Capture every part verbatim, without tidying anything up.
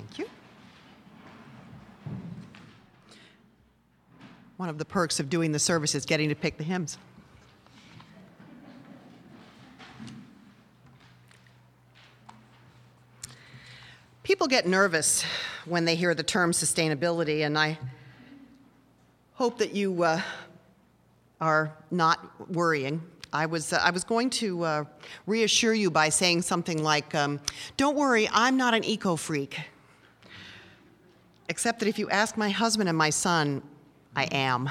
Thank you. One of the perks of doing the service is getting to pick the hymns. People get nervous when they hear the term sustainability, and I hope that you uh, are not worrying. I was, uh, I was going to uh, reassure you by saying something like, um, don't worry, I'm not an eco-freak. Except that if you ask my husband and my son, I am.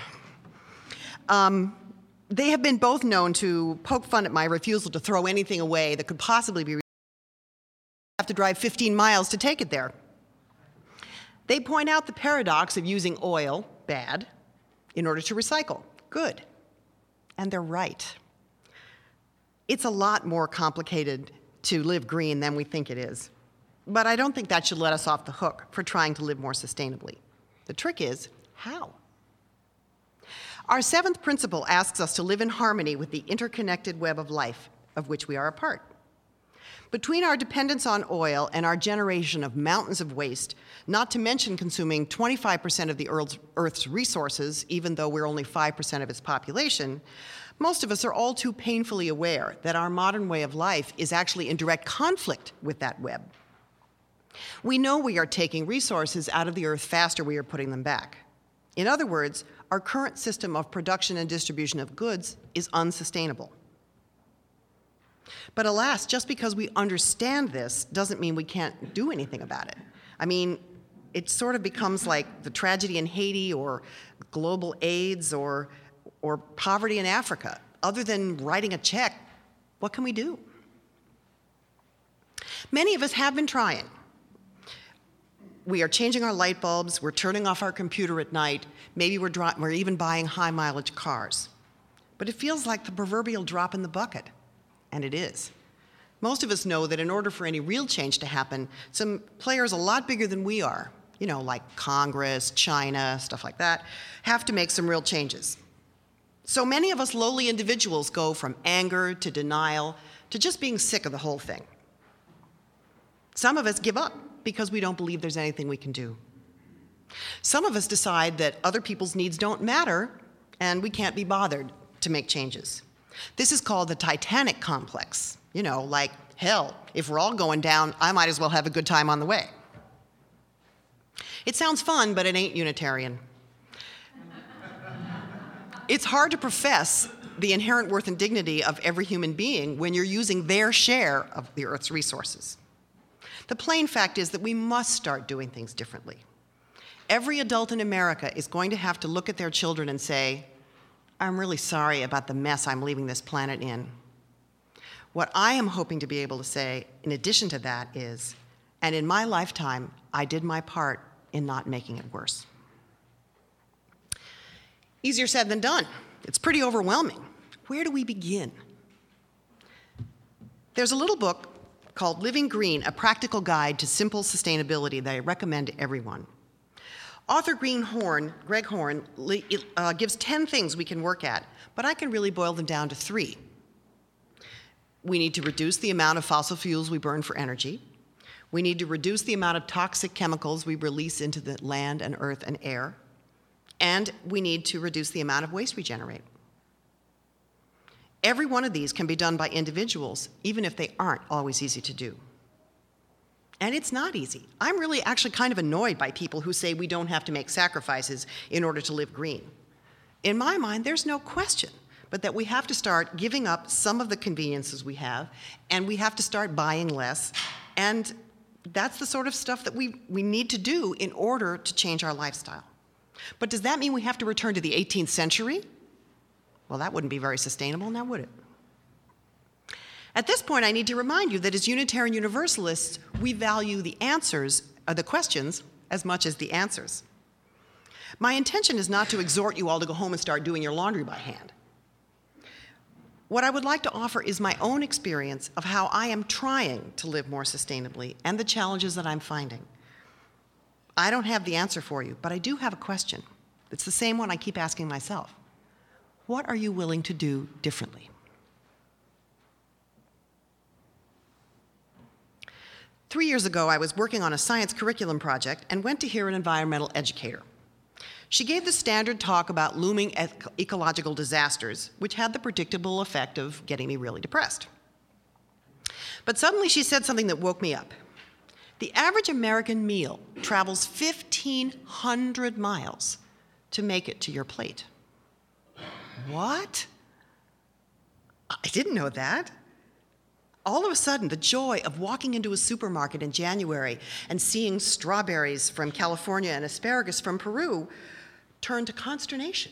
Um, they have been both known to poke fun at my refusal to throw anything away that could possibly be have to drive fifteen miles to take it there. They point out the paradox of using oil, bad, in order to recycle, good. And they're right. It's a lot more complicated to live green than we think it is. But I don't think that should let us off the hook for trying to live more sustainably. The trick is, how? Our seventh principle asks us to live in harmony with the interconnected web of life of which we are a part. Between our dependence on oil and our generation of mountains of waste, not to mention consuming twenty-five percent of the Earth's resources, even though we're only five percent of its population, most of us are all too painfully aware that our modern way of life is actually in direct conflict with that web. We know we are taking resources out of the Earth faster than we are putting them back. In other words, our current system of production and distribution of goods is unsustainable. But alas, just because we understand this doesn't mean we can't do anything about it. I mean, it sort of becomes like the tragedy in Haiti or global AIDS or, or poverty in Africa. Other than writing a check, what can we do? Many of us have been trying. We are changing our light bulbs, we're turning off our computer at night, maybe we're, dri- we're even buying high mileage cars. But it feels like the proverbial drop in the bucket. And it is. Most of us know that in order for any real change to happen, some players a lot bigger than we are, you know, like Congress, China, stuff like that, have to make some real changes. So many of us lowly individuals go from anger to denial to just being sick of the whole thing. Some of us give up because we don't believe there's anything we can do. Some of us decide that other people's needs don't matter and we can't be bothered to make changes. This is called the Titanic complex. You know, like, hell, if we're all going down, I might as well have a good time on the way. It sounds fun, but it ain't Unitarian. It's hard to profess the inherent worth and dignity of every human being when you're using their share of the Earth's resources. The plain fact is that we must start doing things differently. Every adult in America is going to have to look at their children and say, I'm really sorry about the mess I'm leaving this planet in. What I am hoping to be able to say, in addition to that, is, and in my lifetime, I did my part in not making it worse. Easier said than done. It's pretty overwhelming. Where do we begin? There's a little book called Living Green, A Practical Guide to Simple Sustainability that I recommend to everyone. Author Green Horn, Greg Horn uh, gives ten things we can work at, but I can really boil them down to three. We need to reduce the amount of fossil fuels we burn for energy. We need to reduce the amount of toxic chemicals we release into the land and earth and air. And we need to reduce the amount of waste we generate. Every one of these can be done by individuals, even if they aren't always easy to do. And it's not easy. I'm really actually kind of annoyed by people who say we don't have to make sacrifices in order to live green. In my mind, there's no question, but that we have to start giving up some of the conveniences we have, and we have to start buying less, and that's the sort of stuff that we, we need to do in order to change our lifestyle. But does that mean we have to return to the eighteenth century? Well, that wouldn't be very sustainable, now would it? At this point, I need to remind you that as Unitarian Universalists, we value the answers, or the questions, as much as the answers. My intention is not to exhort you all to go home and start doing your laundry by hand. What I would like to offer is my own experience of how I am trying to live more sustainably and the challenges that I'm finding. I don't have the answer for you, but I do have a question. It's the same one I keep asking myself. What are you willing to do differently? Three years ago, I was working on a science curriculum project and went to hear an environmental educator. She gave the standard talk about looming ec- ecological disasters, which had the predictable effect of getting me really depressed. But suddenly she said something that woke me up. The average American meal travels fifteen hundred miles to make it to your plate. What? I didn't know that. All of a sudden, the joy of walking into a supermarket in January and seeing strawberries from California and asparagus from Peru turned to consternation.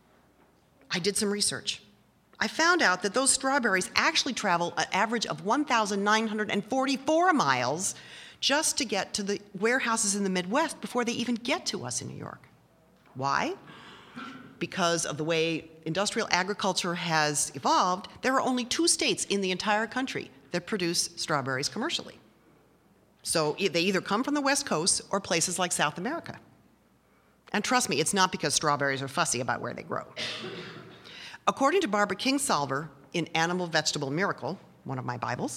I did some research. I found out that those strawberries actually travel an average of one thousand nine hundred forty-four miles just to get to the warehouses in the Midwest before they even get to us in New York. Why? Because of the way industrial agriculture has evolved, there are only two states in the entire country that produce strawberries commercially. So they either come from the West Coast or places like South America. And trust me, it's not because strawberries are fussy about where they grow. According to Barbara Kingsolver in Animal Vegetable Miracle, one of my Bibles,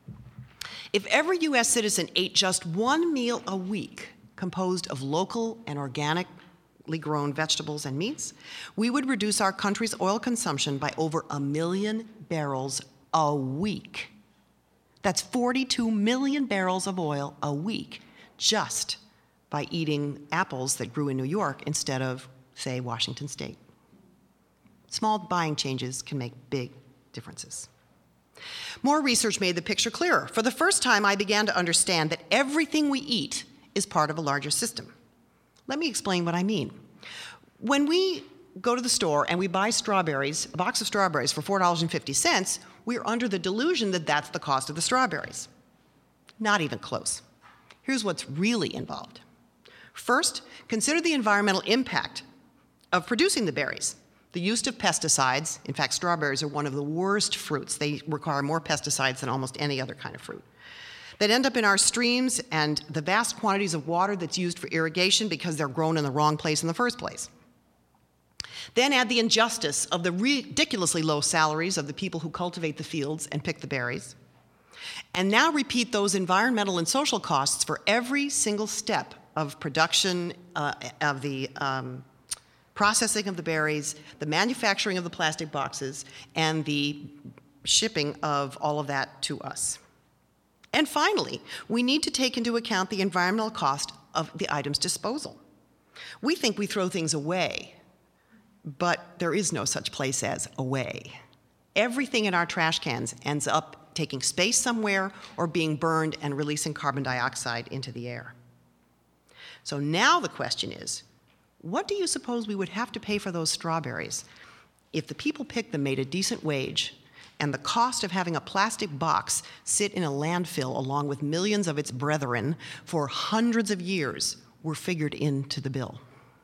if every U S citizen ate just one meal a week composed of local and organically grown vegetables and meats, we would reduce our country's oil consumption by over a million barrels a week. That's forty-two million barrels of oil a week just by eating apples that grew in New York instead of, say, Washington State. Small buying changes can make big differences. More research made the picture clearer. For the first time, I began to understand that everything we eat is part of a larger system. Let me explain what I mean. When we go to the store and we buy strawberries, a box of strawberries for four dollars and fifty cents, we're under the delusion that that's the cost of the strawberries. Not even close. Here's what's really involved. First, consider the environmental impact of producing the berries. The use of pesticides, in fact, strawberries are one of the worst fruits. They require more pesticides than almost any other kind of fruit, that end up in our streams, and the vast quantities of water that's used for irrigation because they're grown in the wrong place in the first place. Then add the injustice of the ridiculously low salaries of the people who cultivate the fields and pick the berries. And now repeat those environmental and social costs for every single step of production, uh, of the um, processing of the berries, the manufacturing of the plastic boxes, and the shipping of all of that to us. And finally, we need to take into account the environmental cost of the item's disposal. We think we throw things away, but there is no such place as away. Everything in our trash cans ends up taking space somewhere or being burned and releasing carbon dioxide into the air. So now the question is, what do you suppose we would have to pay for those strawberries if the people picked them made a decent wage and the cost of having a plastic box sit in a landfill along with millions of its brethren for hundreds of years were figured into the bill?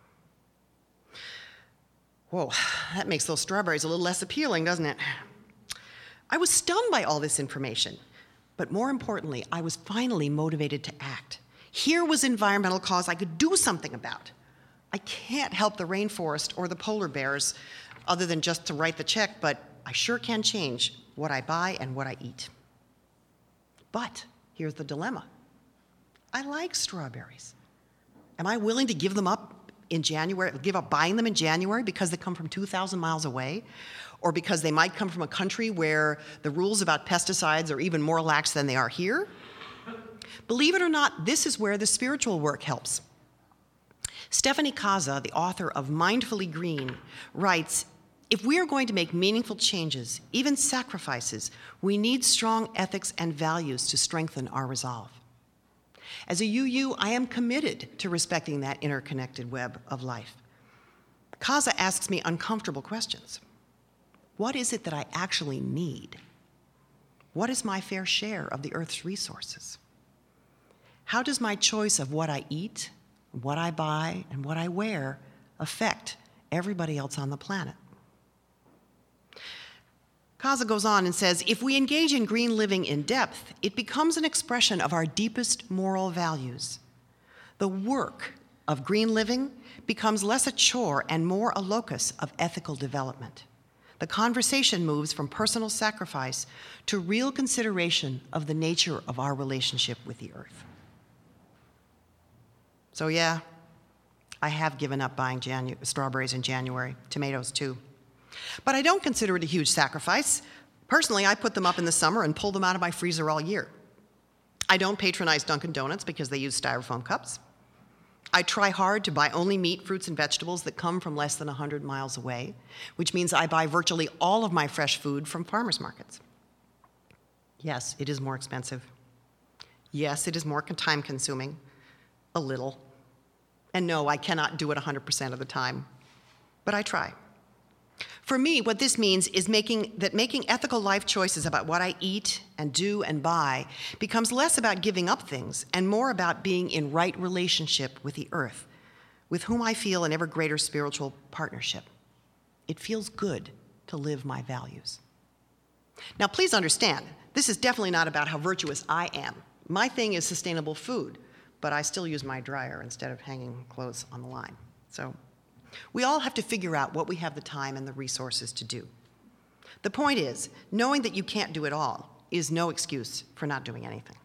Whoa, that makes those strawberries a little less appealing, doesn't it? I was stunned by all this information, but more importantly, I was finally motivated to act. Here was environmental cause I could do something about. I can't help the rainforest or the polar bears other than just to write the check, but I sure can change what I buy and what I eat. But here's the dilemma. I like strawberries. Am I willing to give them up in January, give up buying them in January because they come from two thousand miles away, or because they might come from a country where the rules about pesticides are even more lax than they are here? Believe it or not, this is where the spiritual work helps. Stephanie Kaza, the author of Mindfully Green, writes, if we are going to make meaningful changes, even sacrifices, we need strong ethics and values to strengthen our resolve. As a U U, I am committed to respecting that interconnected web of life. Kaza asks me uncomfortable questions. What is it that I actually need? What is my fair share of the Earth's resources? How does my choice of what I eat, what I buy, and what I wear affect everybody else on the planet? Kaza goes on and says, if we engage in green living in depth, it becomes an expression of our deepest moral values. The work of green living becomes less a chore and more a locus of ethical development. The the conversation moves from personal sacrifice to real consideration of the nature of our relationship with the earth. So yeah, I have given up buying Janu- strawberries in January, tomatoes too. But I don't consider it a huge sacrifice. Personally, I put them up in the summer and pull them out of my freezer all year. I don't patronize Dunkin' Donuts because they use styrofoam cups. I try hard to buy only meat, fruits, and vegetables that come from less than one hundred miles away, which means I buy virtually all of my fresh food from farmers markets. Yes, it is more expensive. Yes, it is more time-consuming, a little. And no, I cannot do it one hundred percent of the time, but I try. For me, what this means is making that making ethical life choices about what I eat and do and buy becomes less about giving up things and more about being in right relationship with the earth, with whom I feel an ever greater spiritual partnership. It feels good to live my values. Now, please understand, this is definitely not about how virtuous I am. My thing is sustainable food, but I still use my dryer instead of hanging clothes on the line. So we all have to figure out what we have the time and the resources to do. The point is, knowing that you can't do it all is no excuse for not doing anything.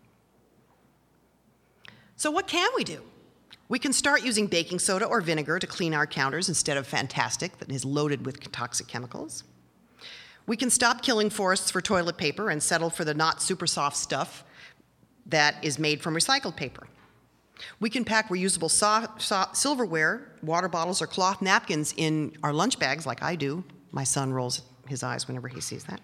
So what can we do? We can start using baking soda or vinegar to clean our counters instead of Fantastic that is loaded with toxic chemicals. We can stop killing forests for toilet paper and settle for the not super soft stuff that is made from recycled paper. We can pack reusable so- so- silverware, water bottles, or cloth napkins in our lunch bags like I do. My son rolls his eyes whenever he sees that.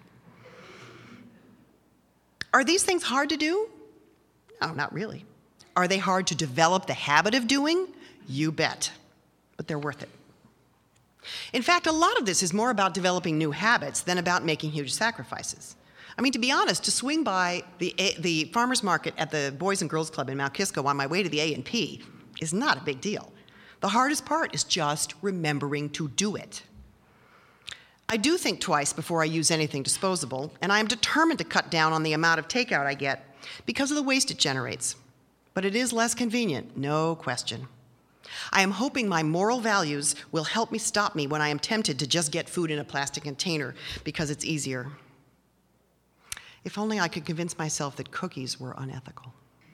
Are these things hard to do? No, not really. Are they hard to develop the habit of doing? You bet. But they're worth it. In fact, a lot of this is more about developing new habits than about making huge sacrifices. I mean, to be honest, to swing by the, the farmer's market at the Boys and Girls Club in Mount Kisco on my way to the A and P is not a big deal. The hardest part is just remembering to do it. I do think twice before I use anything disposable, and I am determined to cut down on the amount of takeout I get because of the waste it generates. But it is less convenient, no question. I am hoping my moral values will help me stop me when I am tempted to just get food in a plastic container because it's easier. If only I could convince myself that cookies were unethical.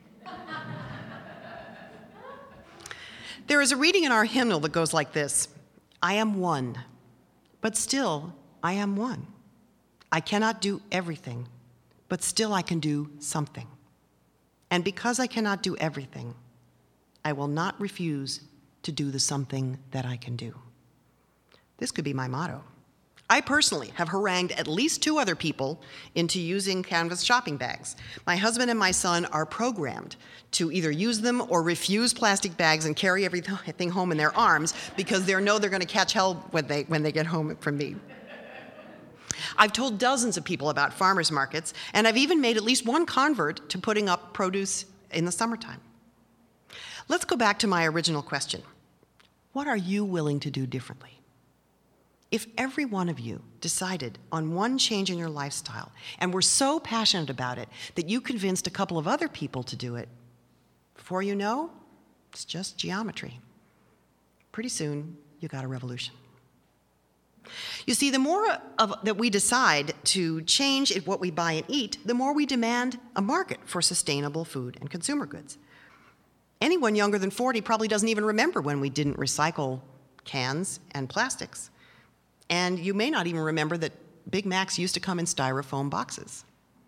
There is a reading in our hymnal that goes like this: I am one, but still I am one. I cannot do everything, but still I can do something. And because I cannot do everything, I will not refuse to do the something that I can do. This could be my motto. I personally have harangued at least two other people into using canvas shopping bags. My husband and my son are programmed to either use them or refuse plastic bags and carry everything home in their arms because they know they're going to catch hell when they, when they get home from me. I've told dozens of people about farmers markets, and I've even made at least one convert to putting up produce in the summertime. Let's go back to my original question. What are you willing to do differently? If every one of you decided on one change in your lifestyle and were so passionate about it that you convinced a couple of other people to do it, before you know, it's just geometry. Pretty soon, you got a revolution. You see, the more of, that we decide to change in what we buy and eat, the more we demand a market for sustainable food and consumer goods. Anyone younger than forty probably doesn't even remember when we didn't recycle cans and plastics. And you may not even remember that Big Macs used to come in styrofoam boxes.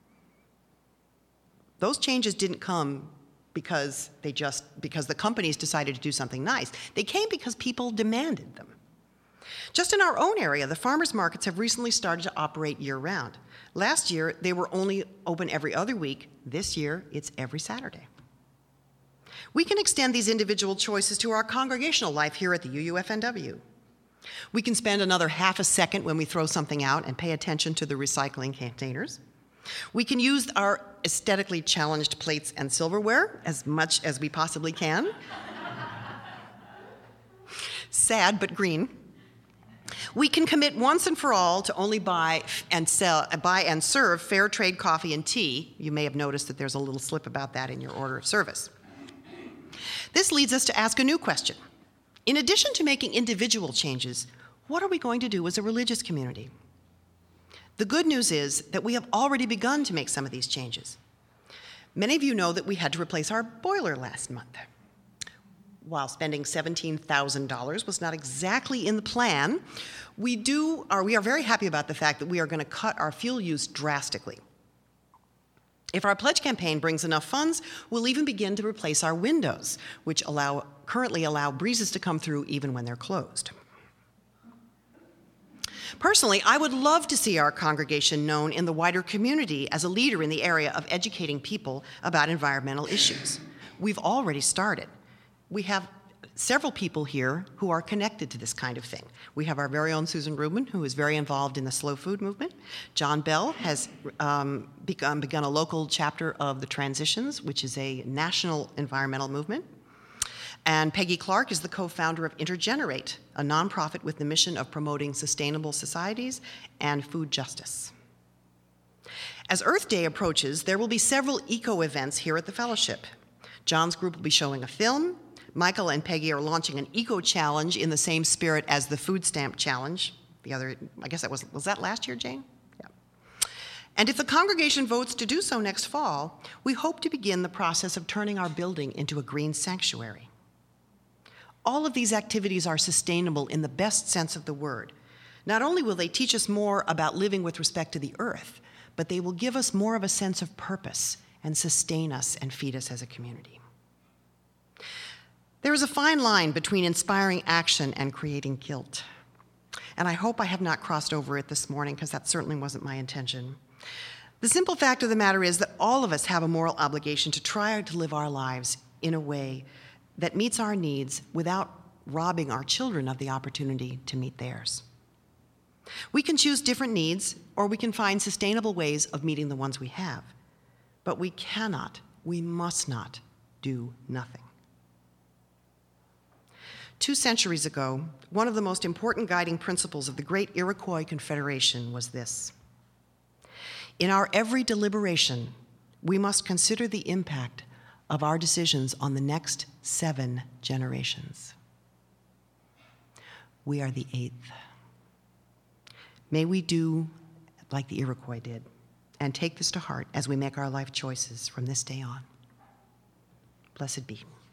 Those changes didn't come because they just because the companies decided to do something nice. They came because people demanded them. Just in our own area, the farmers markets have recently started to operate year-round. Last year, they were only open every other week. This year, it's every Saturday. We can extend these individual choices to our congregational life here at the U U F N W. We can spend another half a second when we throw something out and pay attention to the recycling containers. We can use our aesthetically challenged plates and silverware as much as we possibly can. Sad, but green. We can commit once and for all to only buy and sell, buy and serve fair trade coffee and tea. You may have noticed that there's a little slip about that in your order of service. This leads us to ask a new question. In addition to making individual changes, what are we going to do as a religious community? The good news is that we have already begun to make some of these changes. Many of you know that we had to replace our boiler last month. While spending seventeen thousand dollars was not exactly in the plan, we do, or we are very happy about the fact that we are going to cut our fuel use drastically. If our pledge campaign brings enough funds, we'll even begin to replace our windows, which allow, currently allow breezes to come through even when they're closed. Personally, I would love to see our congregation known in the wider community as a leader in the area of educating people about environmental issues. We've already started. We have several people here who are connected to this kind of thing. We have our very own Susan Rubin, who is very involved in the slow food movement. John Bell has um, begun, begun a local chapter of the Transitions, which is a national environmental movement. And Peggy Clark is the co-founder of Intergenerate, a nonprofit with the mission of promoting sustainable societies and food justice. As Earth Day approaches, there will be several eco-events here at the Fellowship. John's group will be showing a film. Michael and Peggy are launching an eco-challenge in the same spirit as the Food Stamp Challenge. The other, I guess that was, was that last year, Jane? Yeah. And if the congregation votes to do so next fall, we hope to begin the process of turning our building into a green sanctuary. All of these activities are sustainable in the best sense of the word. Not only will they teach us more about living with respect to the earth, but they will give us more of a sense of purpose and sustain us and feed us as a community. There is a fine line between inspiring action and creating guilt. And I hope I have not crossed over it this morning, because that certainly wasn't my intention. The simple fact of the matter is that all of us have a moral obligation to try to live our lives in a way that meets our needs without robbing our children of the opportunity to meet theirs. We can choose different needs, or we can find sustainable ways of meeting the ones we have. But we cannot, we must not do nothing. Two centuries ago, one of the most important guiding principles of the great Iroquois Confederation was this: in our every deliberation, we must consider the impact of our decisions on the next seven generations. We are the eighth. May we do like the Iroquois did and take this to heart as we make our life choices from this day on. Blessed be.